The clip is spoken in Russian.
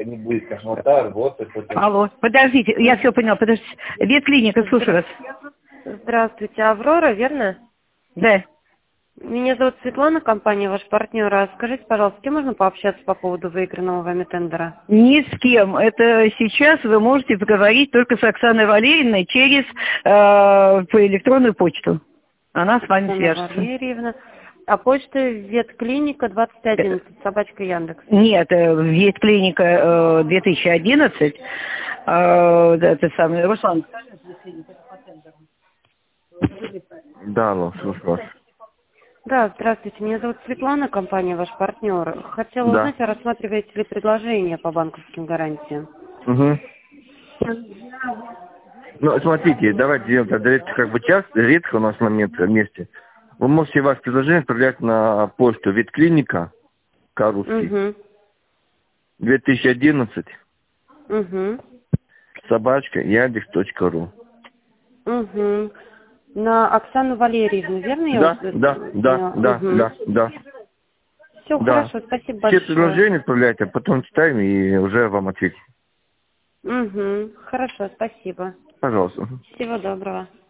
не будет космота, работать. Алло, подождите, я все поняла, подождите. Ветклиника, слушаю вас. Здравствуйте, Аврора, верно? Да. Меня зовут Светлана, компания ваш партнер. А скажите, пожалуйста, с кем можно пообщаться по поводу выигранного вами тендера? Ни с кем. Это сейчас вы можете поговорить только с Оксаной Валерьевной через по электронную почту. Она с вами Оксана свяжется. Валерьевна. А почта ветклиника 2011, собачка Яндекс. Нет, ветклиника 2011. Это самый Руслан. Да, алло, слушаю вас. Да, здравствуйте, меня зовут Светлана, компания ваш партнер. Хотела Да. узнать, а рассматриваете ли предложение по банковским гарантиям? Угу. Ну, смотрите, давайте сделаем тогда, это как бы редко у нас момент вместе. Вы можете ваше предложение отправлять на почту ветклиника, Карусский, Угу. 2011, Угу. собачка, яндекс.ру. Угу. На Оксану Валерьевну, верно? Да, да. Все, Да. хорошо, спасибо Все большое. предложения отправляйте, а потом читаем и уже вам ответим. Угу. Хорошо, спасибо. Пожалуйста. Всего доброго.